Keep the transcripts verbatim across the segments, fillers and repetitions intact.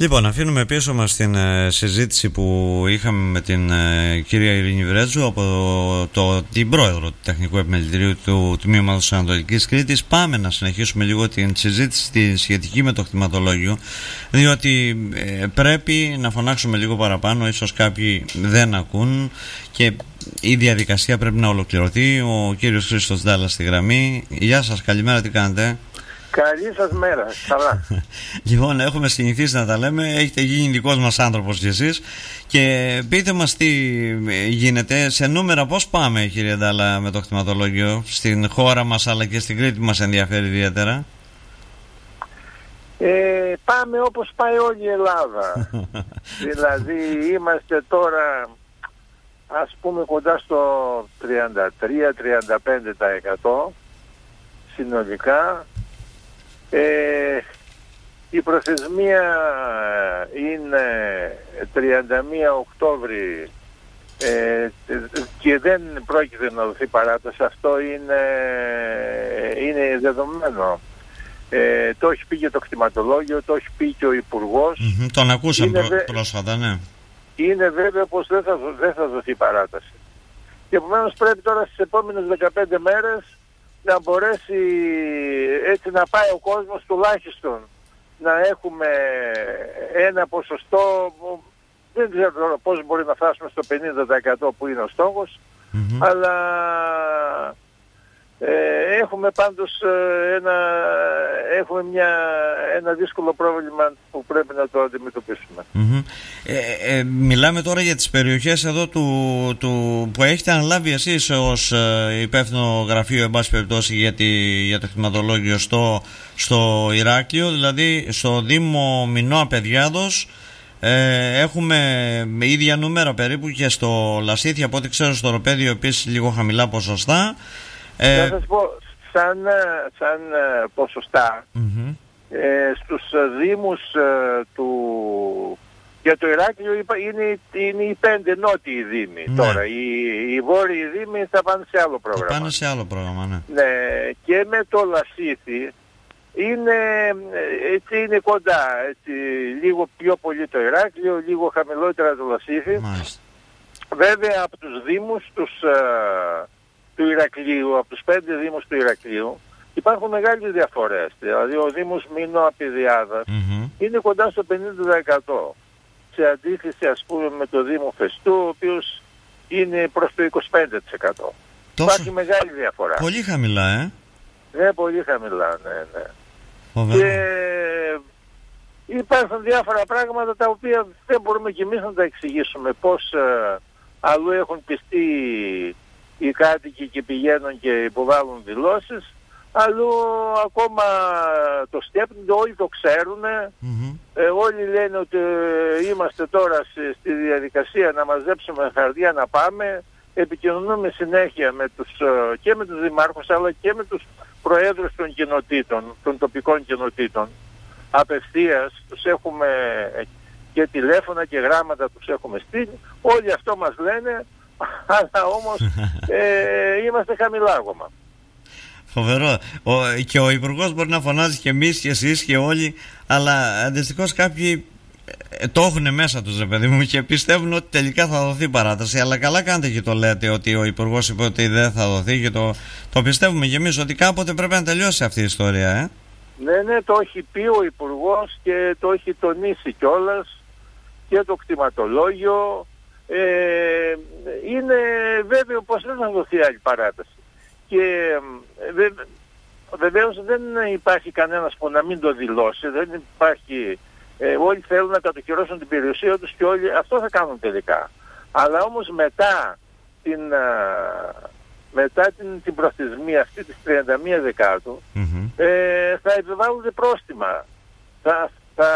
Λοιπόν, αφήνουμε πίσω μας την ε, συζήτηση που είχαμε με την ε, κυρία Ειρήνη Βρέτζου από το, την πρόεδρο του Τεχνικού Επιμελητηρίου του Τμήματος Ανατολικής Κρήτης. Πάμε να συνεχίσουμε λίγο την συζήτηση τη σχετική με το κτηματολόγιο, διότι ε, πρέπει να φωνάξουμε λίγο παραπάνω, ίσως κάποιοι δεν ακούν και η διαδικασία πρέπει να ολοκληρωθεί. Ο κύριος Χρήστος Ντάλλας στη γραμμή. Γεια σας, καλημέρα, τι κάνετε? Καλή σας μέρα, καλά. Λοιπόν, έχουμε συνηθίσει να τα λέμε, έχετε γίνει δικός μας άνθρωπος κι εσείς. Και πείτε μας τι γίνεται, σε νούμερα πώς πάμε, κύριε Ντάλλα, με το κτηματολόγιο στην χώρα μας αλλά και στην Κρήτη μας ενδιαφέρει ιδιαίτερα? Ε, πάμε όπως πάει όλη η Ελλάδα. Δηλαδή είμαστε τώρα, ας πούμε, κοντά στο τριάντα τρία με τριάντα πέντε τοις εκατό συνολικά. Ε, η προθεσμία είναι τριάντα μία Οκτώβρη ε, και δεν πρόκειται να δοθεί παράταση. Αυτό είναι, είναι δεδομένο. Ε, το έχει πει και το κτηματολόγιο, το έχει πει και ο Υπουργός. Mm-hmm, τον ακούσαμε είναι, πρόσφατα, ναι. Είναι βέβαιο πως δεν θα, δεν θα δοθεί παράταση. Και επομένως πρέπει τώρα στις επόμενες δεκαπέντε μέρες να μπορέσει έτσι να πάει ο κόσμος τουλάχιστον να έχουμε ένα ποσοστό, δεν ξέρω πώς μπορεί να φτάσουμε στο πενήντα τοις εκατό που είναι ο στόχος, mm-hmm. αλλά ε, έχουμε πάντως ένα, έχουμε μια, ένα δύσκολο πρόβλημα που πρέπει να το αντιμετωπίσουμε. Mm-hmm. Ε, ε, μιλάμε τώρα για τις περιοχές εδώ του, του, που έχετε αναλάβει εσείς ως ε, υπεύθυνο γραφείο, εν πάση περιπτώσει, για, τη, για το κτηματολόγιο στο, στο Ηράκλειο, δηλαδή στο Δήμο Μινώα Παιδιάδος. Ε, έχουμε ίδια νούμερα περίπου και στο Λασίθι, από ό,τι ξέρω στο Οροπέδιο επίσης λίγο χαμηλά ποσοστά. Ε, να σας πω, σαν, σαν ποσοστά, mm-hmm. ε, στους δήμους ε, του... Για το Ηράκλειο είναι, είναι οι πέντε νότιοι δήμοι, ναι. Τώρα. Οι, οι βόρειοι δήμοι θα πάνε σε άλλο πρόγραμμα. Θα πάνε σε άλλο πρόγραμμα, ναι. Ναι, και με το Λασίθι είναι, έτσι, είναι κοντά. Έτσι, λίγο πιο πολύ το Ηράκλειο, λίγο χαμηλότερα το Λασίθι. Μάλιστα. Βέβαια από τους δήμους τους, uh, του Ηρακλείου, από τους πέντε δήμους του Ηρακλείου, υπάρχουν μεγάλες διαφορές. Δηλαδή ο Δήμος Μινώα Παιδιάδας mm-hmm. είναι κοντά στο πενήντα τοις εκατό. Σε αντίθεση, ας πούμε, με το Δήμο Φεστού, ο οποίος είναι προς το είκοσι πέντε τοις εκατό. Τόσο... Υπάρχει μεγάλη διαφορά. Πολύ χαμηλά, ε? Ναι, πολύ χαμηλά, ναι, ναι. Φοβερό. Και υπάρχουν διάφορα πράγματα τα οποία δεν μπορούμε κι εμείς να τα εξηγήσουμε. Πώς ε, αλλού έχουν πιστεί οι κάτοικοι και πηγαίνουν και υποβάλλουν δηλώσεις, αλλού ακόμα το σκέπτονται, όλοι το ξέρουν. Mm-hmm. Ε, όλοι λένε ότι ε, είμαστε τώρα στη διαδικασία να μαζέψουμε χαρτιά να πάμε. Επικοινωνούμε συνέχεια με τους, ε, και με τους δημάρχους αλλά και με τους προέδρους των κοινοτήτων, των τοπικών κοινοτήτων. Απευθείας τους έχουμε και τηλέφωνα και γράμματα τους έχουμε στείλει. Όλοι αυτό μας λένε, αλλά όμως ε, είμαστε χαμηλά ακόμα. Φοβερό. Ο, και ο Υπουργός μπορεί να φωνάζει και εμείς και εσείς και όλοι, αλλά αντιστοιχώς κάποιοι ε, το έχουν μέσα τους, ρε παιδί μου, και πιστεύουν ότι τελικά θα δοθεί παράταση. Αλλά καλά κάνετε και το λέτε ότι ο Υπουργός είπε ότι δεν θα δοθεί, και το, το πιστεύουμε και εμείς ότι κάποτε πρέπει να τελειώσει αυτή η ιστορία, ε. Ναι, ναι, το έχει πει ο Υπουργός και το έχει τονίσει κιόλας και το κτηματολόγιο. Ε, είναι βέβαιο πως δεν θα δοθεί άλλη παράταση. Και βε, βεβαίως δεν υπάρχει κανένας που να μην το δηλώσει, δεν υπάρχει, ε, όλοι θέλουν να κατοχυρώσουν την περιουσία τους και όλοι αυτό θα κάνουν τελικά. Αλλά όμως μετά την, α, μετά την, την προθεσμία αυτή της τριάντα μία Δεκάτου mm-hmm. ε, θα επιβάλλονται πρόστιμα. Θα, θα,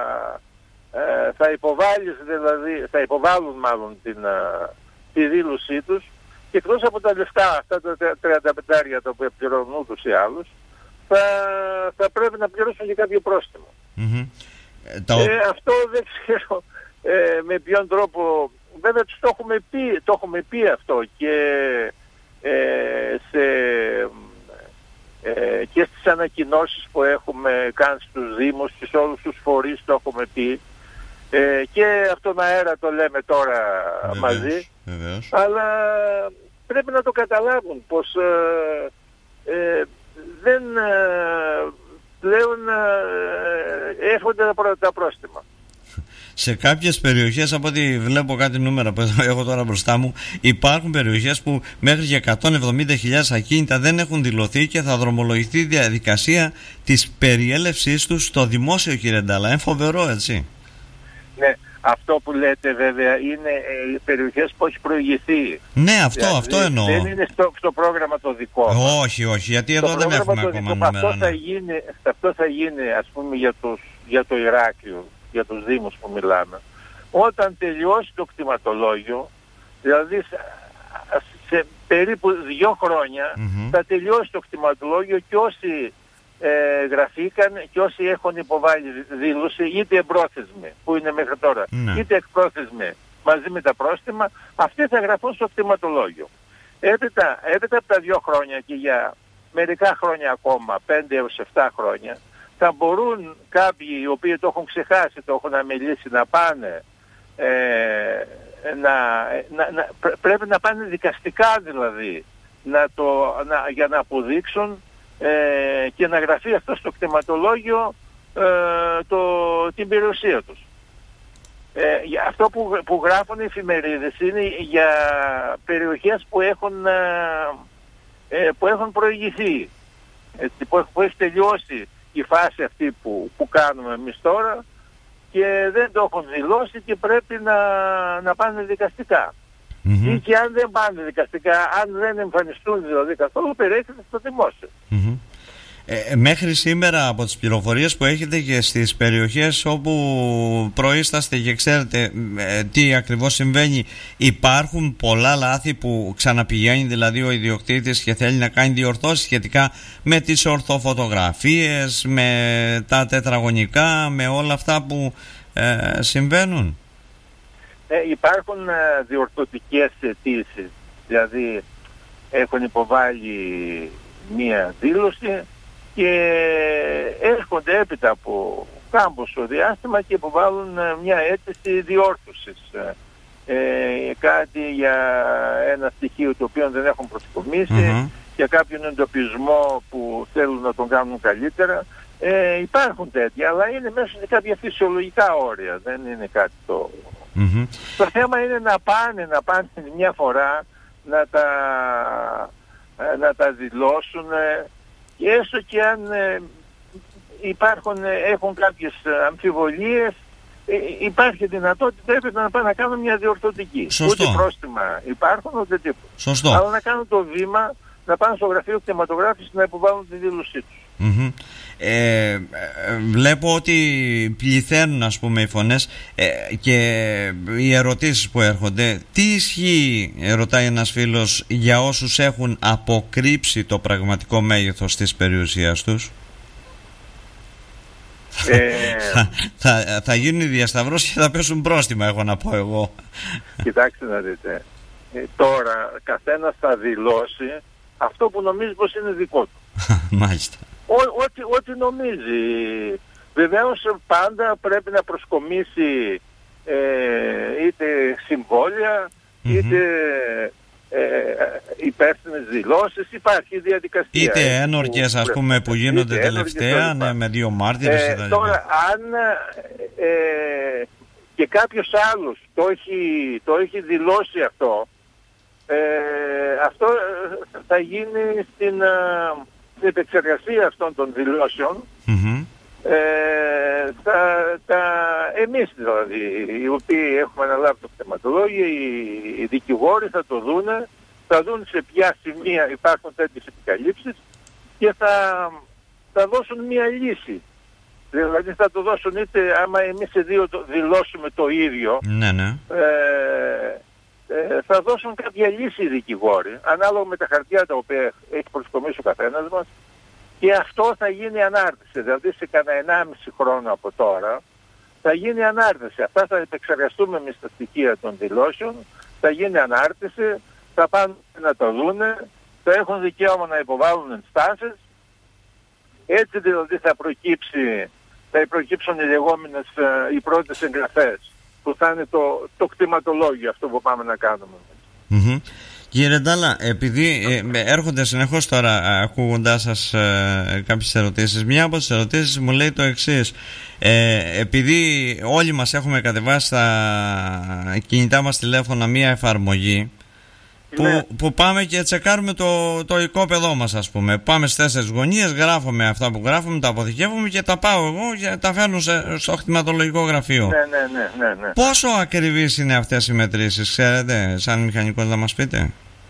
ε, θα, υποβάλεις, δηλαδή, θα υποβάλουν μάλλον την, α, τη δήλωσή τους. Και εκτός από τα λεφτά, αυτά τα τριάντα πέντε τα οποία πληρώνουν ούτως ή άλλως, θα, θα πρέπει να πληρώσουν και κάποιο πρόστιμο. Mm-hmm. Ε, το... ε, αυτό δεν ξέρω ε, με ποιον τρόπο. Βέβαια τους το έχουμε πει, το έχουμε πει αυτό και, ε, σε, ε, και στις ανακοινώσεις που έχουμε κάνει στους Δήμους και σε όλους τους φορείς το έχουμε πει. Ε, και από τον αέρα το λέμε τώρα βεβαίως, μαζί, βεβαίως. αλλά πρέπει να το καταλάβουν πως ε, ε, δεν ε, πλέον ε, έρχονται τα πρόστιμα. Σε κάποιες περιοχές, από ό,τι βλέπω κάτι νούμερα που έχω τώρα μπροστά μου, υπάρχουν περιοχές που μέχρι και εκατόν εβδομήντα χιλιάδες ακίνητα δεν έχουν δηλωθεί και θα δρομολογηθεί η διαδικασία της περιέλευσής τους στο δημόσιο, κύριε Ντάλα. Είναι φοβερό, έτσι. Ναι, αυτό που λέτε βέβαια είναι ε, περιοχές που έχει προηγηθεί. Ναι, αυτό, δηλαδή, αυτό εννοώ. Δεν είναι στο, στο πρόγραμμα το δικό μας. Όχι, όχι, γιατί εδώ δεν έχουμε ακόμα νούμερα. Αυτό, ναι. θα γίνει, αυτό θα γίνει, ας πούμε, για, τους, για το Ηράκλειο, για τους Δήμους που μιλάμε. Όταν τελειώσει το κτηματολόγιο, δηλαδή σε, σε περίπου δύο χρόνια mm-hmm. θα τελειώσει το κτηματολόγιο και όσοι ε, γραφήκαν και όσοι έχουν υποβάλει δήλωση, είτε εμπρόθεσμοι που είναι μέχρι τώρα, mm-hmm. είτε εκπρόθεσμοι μαζί με τα πρόστιμα, αυτοί θα γραφούν στο κτηματολόγιο. Έπειτα, έπειτα από τα δύο χρόνια και για μερικά χρόνια ακόμα, πέντε έως επτά χρόνια, θα μπορούν κάποιοι οι οποίοι το έχουν ξεχάσει, το έχουν αμελήσει, να πάνε, ε, να, να, να, πρέπει να πάνε δικαστικά δηλαδή, να το, να, για να αποδείξουν ε, και να γραφεί αυτό στο κτηματολόγιο ε, το, την περιουσία τους. Ε, αυτό που, που γράφουν οι εφημερίδες είναι για περιοχές που έχουν, ε, που έχουν προηγηθεί, έτσι, που, που έχει τελειώσει η φάση αυτή που, που κάνουμε εμείς τώρα και δεν το έχουν δηλώσει και πρέπει να, να πάνε δικαστικά. Mm-hmm. Ή και αν δεν πάνε δικαστικά, αν δεν εμφανιστούν δηλαδή καθόλου, περιέχεται στο δημόσιο. Mm-hmm. Ε, μέχρι σήμερα, από τις πληροφορίες που έχετε και στις περιοχές όπου προείσταστε και ξέρετε ε, τι ακριβώς συμβαίνει, υπάρχουν πολλά λάθη που ξαναπηγαίνει δηλαδή ο ιδιοκτήτης και θέλει να κάνει διορθώσεις σχετικά με τις ορθοφωτογραφίες, με τα τετραγωνικά, με όλα αυτά που ε, συμβαίνουν? Ε, υπάρχουν ε, διορθωτικές αιτήσεις, δηλαδή έχουν υποβάλει μία δήλωση και έρχονται έπειτα από κάμποσο διάστημα και υποβάλλουν μια αίτηση διόρθωσης. Ε, κάτι για ένα στοιχείο το οποίο δεν έχουν προσκομίσει, mm-hmm. για κάποιον εντοπισμό που θέλουν να τον κάνουν καλύτερα. Ε, υπάρχουν τέτοια, αλλά είναι μέσα σε κάποια φυσιολογικά όρια, δεν είναι κάτι το... Mm-hmm. Το θέμα είναι να πάνε, να πάνε μια φορά, να τα, να τα δηλώσουν, και έστω και αν ε, υπάρχουν, ε, έχουν κάποιες αμφιβολίες, ε, υπάρχει δυνατότητα έπρεπε να πάνε να κάνουν μια διορθωτική. Σωστό. Ούτε πρόστιμα υπάρχουν, ούτε τίποτα. Σωστό. Αλλά να κάνουν το βήμα, να πάνε στο γραφείο κτηματογράφησης να υποβάλουν τη δήλωσή τους. Mm-hmm. Ε, βλέπω ότι πληθαίνουν, ας πούμε, οι φωνές ε, και οι ερωτήσεις που έρχονται. Τι ισχύει, ρωτάει ένας φίλος, για όσους έχουν αποκρύψει το πραγματικό μέγεθος της περιουσίας τους? Ε... θα, θα, θα γίνουν οι διασταυρώσεις και θα πέσουν πρόστιμα, έχω να πω εγώ. Κοιτάξτε να δείτε, ε, τώρα καθένας θα δηλώσει αυτό που νομίζει πως είναι δικό του. Μάλιστα. Ό,τι, ό,τι νομίζει. Βεβαίως πάντα πρέπει να προσκομίσει ε, είτε συμβόλαια, mm-hmm. είτε ε, υπεύθυνες δηλώσεις. Υπάρχει διαδικασία. Είτε ένορκες, ας πούμε, που γίνονται τελευταία, ναι, με δύο μάρτυρες. Ε, τώρα, αν ε, και κάποιος άλλος το έχει, το έχει δηλώσει αυτό, ε, αυτό θα γίνει στην... στην επεξεργασία αυτών των δηλώσεων, mm-hmm. ε, τα, τα, εμείς δηλαδή, οι οποίοι έχουμε αναλάβει το κτηματολόγιο, οι, οι δικηγόροι θα το δούνε, θα δουν σε ποια σημεία υπάρχουν τέτοιες επικαλύψεις και θα, θα δώσουν μια λύση. Δηλαδή θα το δώσουν είτε άμα εμείς οι δύο το δηλώσουμε το ίδιο, ναι, ναι. Ε, Ε, θα δώσουν κάποια λύση οι δικηγόροι, ανάλογα με τα χαρτιά τα οποία έχει προσκομίσει ο καθένας μας, και αυτό θα γίνει ανάρτηση. Δηλαδή σε κανένα ενάμιση χρόνο από τώρα θα γίνει ανάρτηση. Αυτά θα επεξεργαστούμε με στα στοιχεία των δηλώσεων, θα γίνει ανάρτηση, θα πάνε να το δούνε, θα έχουν δικαίωμα να υποβάλουν ενστάσεις. Έτσι δηλαδή θα προκύψει, θα προκύψουν οι λεγόμενες, οι πρώτες εγγραφές, που θα είναι το, το κτηματολόγιο αυτό που πάμε να κάνουμε. Mm-hmm. Κύριε Ρεντάλα, επειδή ε, έρχονται συνεχώς τώρα ακούγοντάς σας ε, κάποιες ερωτήσεις, μια από τις ερωτήσεις μου λέει το εξής. Ε, επειδή όλοι μας έχουμε κατεβάσει στα κινητά μας τηλέφωνα μια εφαρμογή που, ναι. που πάμε και τσεκάρουμε το, το οικόπεδό μας, ας πούμε. Πάμε στις τέσσερις γωνίες, γράφουμε αυτά που γράφουμε, τα αποθηκεύουμε και τα πάω εγώ και τα φέρνω σε, στο κτηματολογικό γραφείο. Ναι, ναι, ναι, ναι, ναι. Πόσο ακριβείς είναι αυτές οι μετρήσεις, ξέρετε, σαν μηχανικός, να μας πείτε?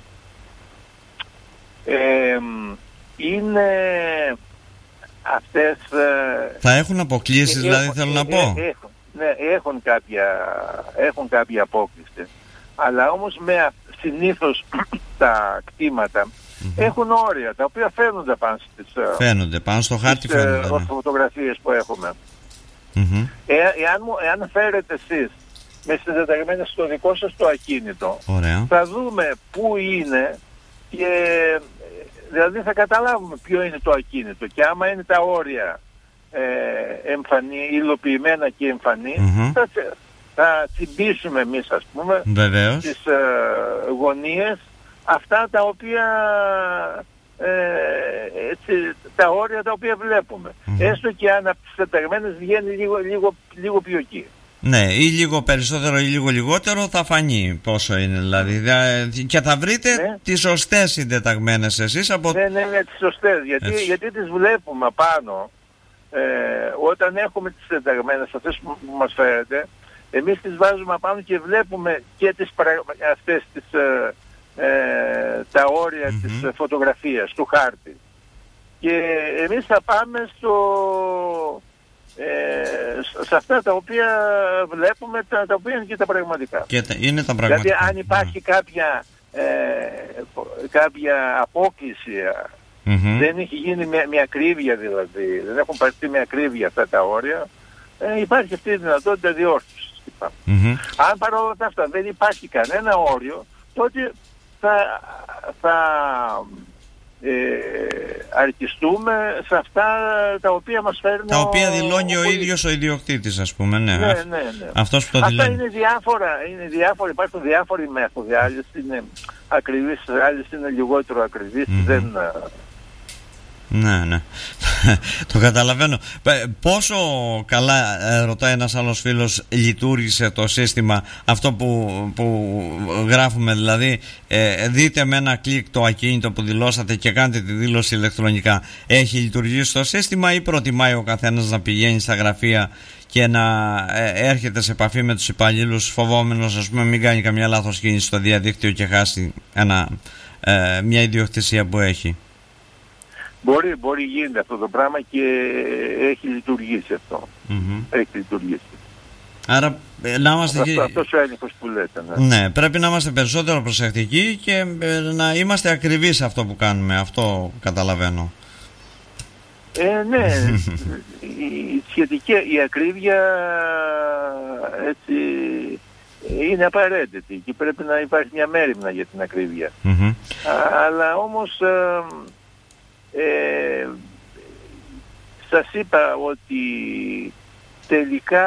Ε, είναι αυτές... Θα έχουν αποκλήσεις, ε, δηλαδή, έχουν, θέλω να πω. Ε, έχουν, ναι, έχουν κάποια, έχουν κάποια απόκληση. Αλλά όμως με συνήθως τα κτήματα mm-hmm. έχουν όρια, τα οποία φαίνονται πάνω στις, φαίνονται, πάνω στο χάρτη στις φαίνονται, ναι. φωτογραφίες που έχουμε. Mm-hmm. Ε, εάν, εάν φέρετε εσείς με συντεταγμένες στο δικό σας το ακίνητο, ωραία, θα δούμε πού είναι και δηλαδή θα καταλάβουμε ποιο είναι το ακίνητο, και άμα είναι τα όρια ε, εμφανή, υλοποιημένα και εμφανή, mm-hmm. θα, θα τσιμπήσουμε εμείς, ας πούμε, βεβαίως, τις ε, γωνίες αυτά τα οποία ε, έτσι, τα όρια τα οποία βλέπουμε, mm-hmm. έστω και αν από τις τεταγμένες βγαίνει λίγο, λίγο, λίγο πιο εκεί. Ναι, ή λίγο περισσότερο ή λίγο λιγότερο θα φανεί πόσο είναι, δηλαδή. Και θα βρείτε ναι. τις σωστές συντεταγμένες εσείς από... Ναι, ναι, ναι, τις σωστές, γιατί, γιατί τις βλέπουμε πάνω, ε, όταν έχουμε τις συντεταγμένες αυτές που μας φέρετε, εμείς τις βάζουμε πάνω και βλέπουμε και τις αυτές τις, ε, ε, τα όρια mm-hmm. της φωτογραφίας, του χάρτη. Και εμείς θα πάμε στο... Ε, σε αυτά τα οποία βλέπουμε, τα, τα οποία είναι και τα πραγματικά. Και τα, είναι τα πραγματικά. Δηλαδή αν υπάρχει yeah. κάποια, ε, κάποια απόκληση, mm-hmm. δεν έχει γίνει με, με ακρίβεια, δηλαδή δεν έχουν πάρθει με ακρίβεια αυτά τα όρια, ε, υπάρχει αυτή η δυνατότητα διόρθωσης. Mm-hmm. Αν παρόλα αυτά δεν υπάρχει κανένα όριο, τότε θα, θα Ε, αρκιστούμε σε αυτά τα οποία μας φέρνει, τα οποία δηλώνει ο, ο ίδιος ο ιδιοκτήτης, ας πούμε, ναι. Ναι, ναι, ναι. Αυτός που το αυτά δηλώνει. είναι διάφορα, είναι διάφορα, υπάρχουν διάφοροι μέθοδοι, άλλες είναι ακριβείς, άλλες είναι λιγότερο ακριβείς, mm-hmm. δεν... Ναι, ναι. Το καταλαβαίνω. Πόσο καλά, ρωτάει ένας άλλος φίλος, λειτουργήσε το σύστημα αυτό που, που γράφουμε, δηλαδή ε, δείτε με ένα κλικ το ακίνητο που δηλώσατε και κάντε τη δήλωση ηλεκτρονικά. Έχει λειτουργήσει το σύστημα ή προτιμάει ο καθένας να πηγαίνει στα γραφεία και να ε, έρχεται σε επαφή με τους υπαλλήλους, φοβόμενος, ας πούμε, μην κάνει καμιά λάθος κίνηση στο διαδίκτυο και χάσει ένα, ε, μια ιδιοκτησία που έχει? Μπορεί, μπορεί γίνεται αυτό το πράγμα και έχει λειτουργήσει αυτό. Mm-hmm. Έχει λειτουργήσει. Άρα να είμαστε... Αυτό, αυτός ο έλεγχος που λέτε. Ναι. Ναι, πρέπει να είμαστε περισσότερο προσεκτικοί και να είμαστε ακριβείς σε αυτό που κάνουμε. Αυτό καταλαβαίνω. Ε, ναι, η σχετική, η ακρίβεια έτσι, είναι απαραίτητη και πρέπει να υπάρχει μια μέριμνα για την ακρίβεια. Mm-hmm. Αλλά όμως... Ε, Ε, σας είπα ότι τελικά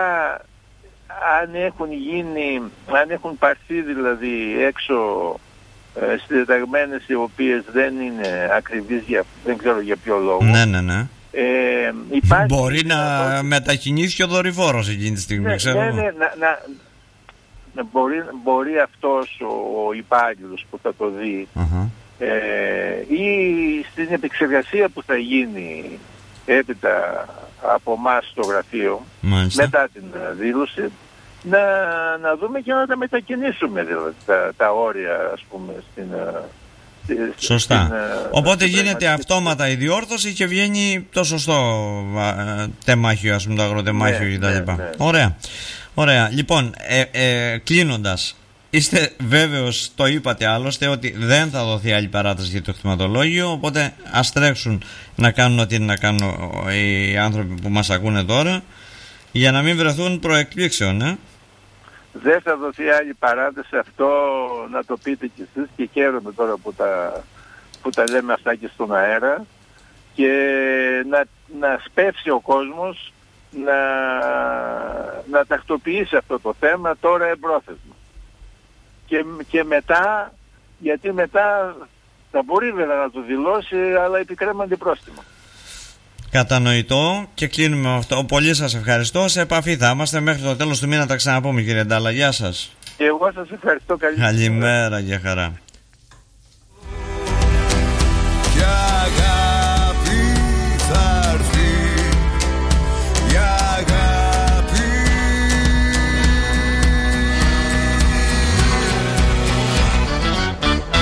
αν έχουν γίνει, αν έχουν πάρθει δηλαδή έξω ε, συντεταγμένες οι οποίες δεν είναι ακριβείς, για, δεν ξέρω για ποιο λόγο. Ναι, ναι, ναι. Ε, υπάρχει, μπορεί να το... μετακινήσει ο δορυφόρος εκείνη τη στιγμή, ναι, ξέρω. Ναι, ναι, να, να, να μπορεί, μπορεί αυτός ο, ο υπάλληλος που θα το δει uh-huh. Ε, ή στην επεξεργασία που θα γίνει έπειτα από εμάς στο γραφείο, μάλιστα, μετά την δήλωση, να, να δούμε και να τα μετακινήσουμε, δηλαδή, τα, τα όρια, ας πούμε, στην... Σωστά. Στην, Οπότε στην γίνεται αυτόματα η διόρθωση και βγαίνει το σωστό α, τεμάχιο, ας πούμε, το αγροτεμάχιο, ναι, κτλ. Ναι, ναι. Ωραία. Ωραία. Λοιπόν, ε, ε, κλείνοντας, είστε βέβαιος, το είπατε άλλωστε, ότι δεν θα δοθεί άλλη παράταση για το κτηματολόγιο, οπότε ας τρέξουν να κάνουν ό,τι είναι να κάνουν οι άνθρωποι που μας ακούνε τώρα, για να μην βρεθούν προεκπλήξεων, ε? Δεν θα δοθεί άλλη παράταση, αυτό να το πείτε κι εσείς, και χαίρομαι τώρα που τα, που τα λέμε αυτά και στον αέρα, και να, να σπεύσει ο κόσμος να, να τακτοποιήσει αυτό το θέμα τώρα εμπρόθεσμα. Και, και μετά, γιατί μετά θα μπορεί βέβαια να το δηλώσει, αλλά επικρέμανται πρόστιμα. Κατανοητό, και κλείνουμε με αυτό. Πολύ σας ευχαριστώ. Σε επαφή θα είμαστε μέχρι το τέλος του μήνα. Τα ξαναπούμε, κύριε Ντάλα. Γεια σας. Και εγώ σας ευχαριστώ. Καλή Καλημέρα, για χαρά.